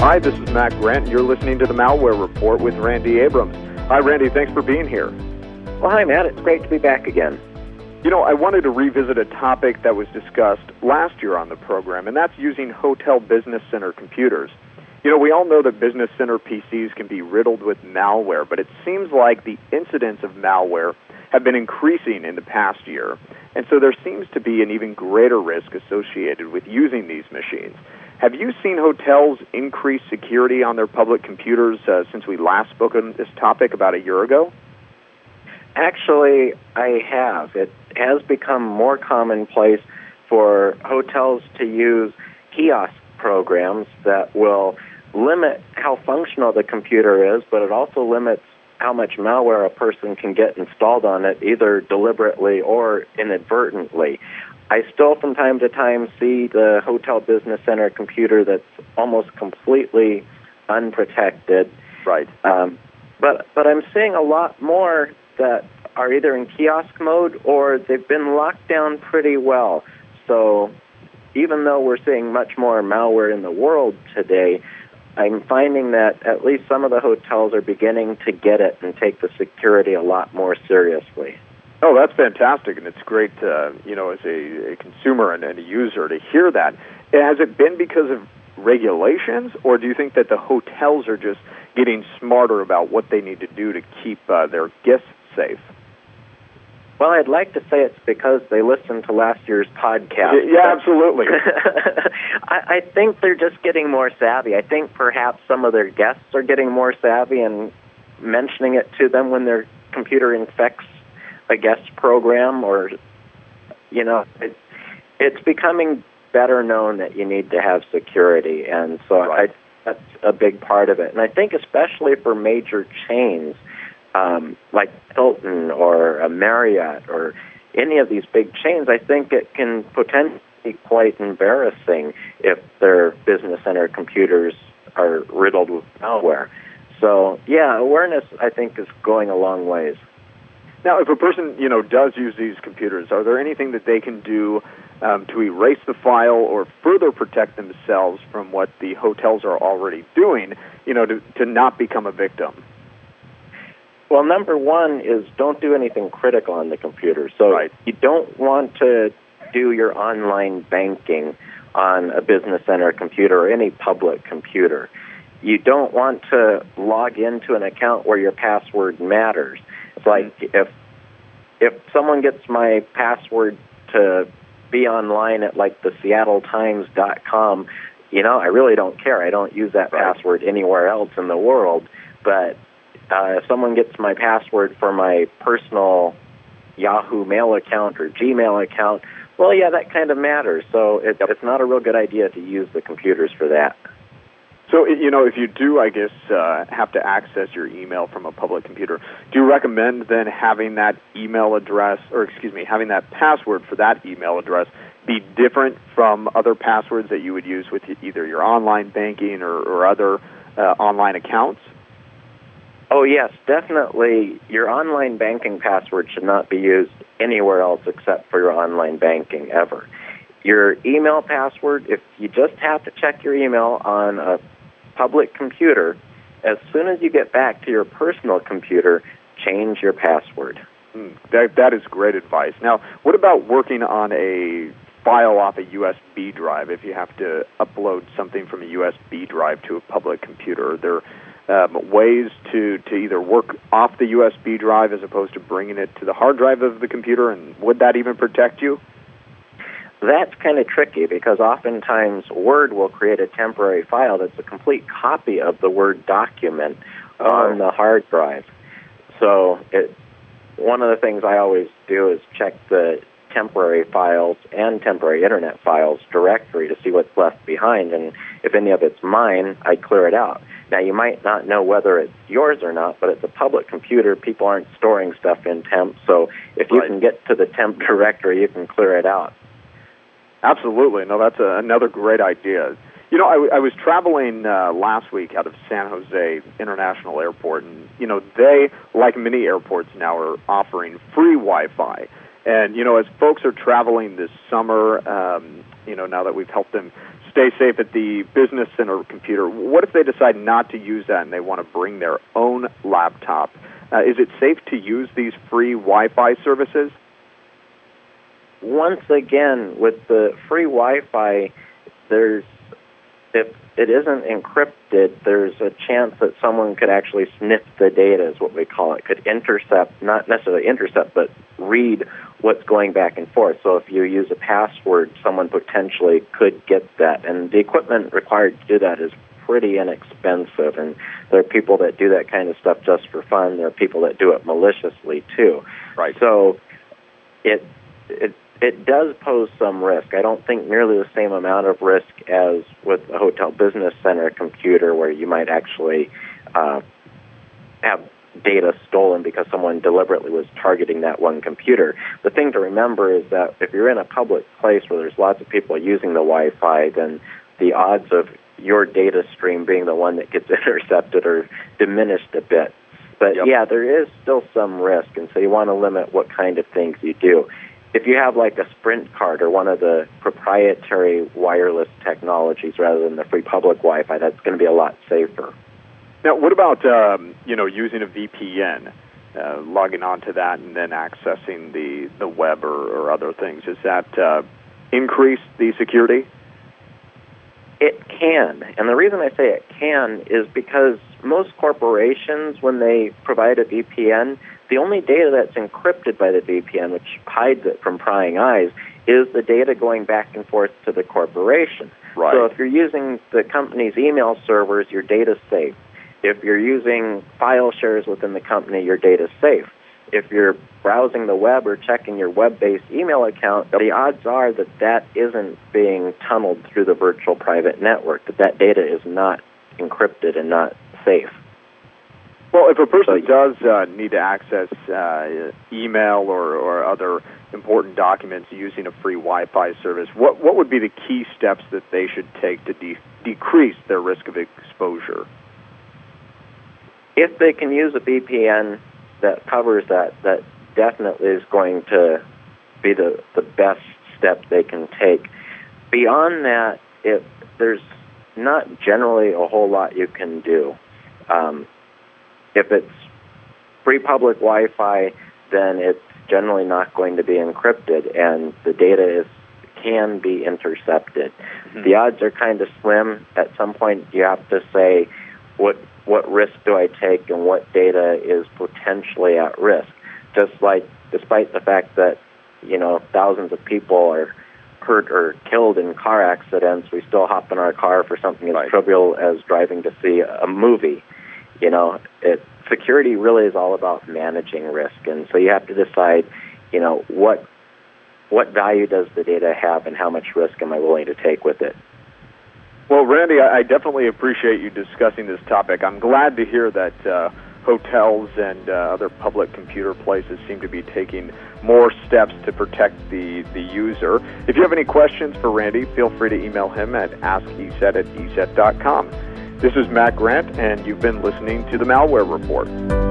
Hi, this is Matt Grant. You're listening to the Malware Report with Randy Abrams. Hi, Randy. Thanks for being here. Well, hi, Matt. It's great to be back again. You know, I wanted to revisit a topic that was discussed last year on the program, and that's using Hotel Business Center computers. You know, we all know that Business Center PCs can be riddled with malware, but it seems like the incidents of malware have been increasing in the past year, and so there seems to be an even greater risk associated with using these machines. Have you seen hotels increase security on their public computers since we last spoke on this topic about a year ago? Actually, I have. It has become more commonplace for hotels to use kiosk programs that will limit how functional the computer is, but it also limits how much malware a person can get installed on it, either deliberately or inadvertently. I still, from time to time, see the Hotel Business Center computer that's almost completely unprotected. Right. But I'm seeing a lot more that are either in kiosk mode or they've been locked down pretty well. So even though we're seeing much more malware in the world today, I'm finding that at least some of the hotels are beginning to get it and take the security a lot more seriously. Oh, that's fantastic, and it's great, as a consumer and a user to hear that. Has it been because of regulations, or do you think that the hotels are just getting smarter about what they need to do to keep their guests safe? Well, I'd like to say it's because they listened to last year's podcast. Yeah, absolutely. I think they're just getting more savvy. I think perhaps some of their guests are getting more savvy and mentioning it to them when their computer infects a guest program, or, it's becoming better known that you need to have security, and so right. that's a big part of it. And I think especially for major chains like Hilton or a Marriott or any of these big chains, I think it can potentially be quite embarrassing if their business center computers are riddled with malware. So, yeah, awareness, I think, is going a long ways. Now, if a person, does use these computers, are there anything that they can do to erase the file or further protect themselves from what the hotels are already doing, to not become a victim? Well, number one is don't do anything critical on the computer. So right. You don't want to do your online banking on a business center computer or any public computer. You don't want to log into an account where your password matters. It's like if someone gets my password to be online at like the SeattleTimes.com, I really don't care. I don't use that password anywhere else in the world. But if someone gets my password for my personal Yahoo Mail account or Gmail account, well, yeah, that kind of matters. So it's not a real good idea to use the computers for that. So, if you do, I guess, have to access your email from a public computer, do you recommend then having that email address, having that password for that email address be different from other passwords that you would use with either your online banking or other online accounts? Oh, yes, definitely. Your online banking password should not be used anywhere else except for your online banking ever. Your email password, if you just have to check your email on a public computer, as soon as you get back to your personal computer, change your password. That is great advice. Now, what about working on a file off a USB drive if you have to upload something from a USB drive to a public computer? Are there ways to either work off the USB drive as opposed to bringing it to the hard drive of the computer, and would that even protect you? That's kind of tricky because oftentimes Word will create a temporary file that's a complete copy of the Word document on the hard drive. So one of the things I always do is check the temporary files and temporary Internet files directory to see what's left behind, and if any of it's mine, I clear it out. Now, you might not know whether it's yours or not, but it's a public computer. People aren't storing stuff in temp, so if you can get to the temp directory, you can clear it out. Absolutely. No, that's another great idea. I was traveling last week out of San Jose International Airport, and, they, like many airports now, are offering free Wi-Fi. And, as folks are traveling this summer, now that we've helped them stay safe at the Business Center computer, what if they decide not to use that and they want to bring their own laptop? Is it safe to use these free Wi-Fi services? Once again, with the free Wi-Fi, if it isn't encrypted, there's a chance that someone could actually sniff the data, is what we call it. Could intercept, not necessarily intercept, but read what's going back and forth. So if you use a password, someone potentially could get that. And the equipment required to do that is pretty inexpensive. And there are people that do that kind of stuff just for fun. There are people that do it maliciously, too. Right. So it does pose some risk. I don't think nearly the same amount of risk as with a Hotel Business Center computer, where you might actually have data stolen because someone deliberately was targeting that one computer. The thing to remember is that if you're in a public place where there's lots of people using the Wi-Fi, then the odds of your data stream being the one that gets intercepted are diminished a bit. But yeah, there is still some risk, and so you want to limit what kind of things you do. If you have like a Sprint card or one of the proprietary wireless technologies rather than the free public Wi-Fi, that's going to be a lot safer. Now, what about using a VPN, logging onto that and then accessing the web or other things? Does that increase the security? It can, and the reason I say it can is because most corporations, when they provide a VPN, the only data that's encrypted by the VPN, which hides it from prying eyes, is the data going back and forth to the corporation. Right. So if you're using the company's email servers, your data's safe. If you're using file shares within the company, your data's safe. If you're browsing the web or checking your web-based email account, the odds are that that isn't being tunneled through the virtual private network, that data is not encrypted and not safe. Well, if a person does need to access email or other important documents using a free Wi-Fi service, what would be the key steps that they should take to decrease their risk of exposure? If they can use a VPN that covers that definitely is going to be the best step they can take. Beyond that, there's not generally a whole lot you can do. If it's free public Wi-Fi, then it's generally not going to be encrypted, and the data can be intercepted. Mm-hmm. The odds are kind of slim. At some point, you have to say, what risk do I take and what data is potentially at risk? Just like, despite the fact that, thousands of people are hurt or killed in car accidents, we still hop in our car for something as trivial as driving to see a movie. Security really is all about managing risk, and so you have to decide, what value does the data have and how much risk am I willing to take with it? Well, Randy, I definitely appreciate you discussing this topic. I'm glad to hear that hotels and other public computer places seem to be taking more steps to protect the user. If you have any questions for Randy, feel free to email him at askeset@eset.com. This is Matt Grant, and you've been listening to the Malware Report.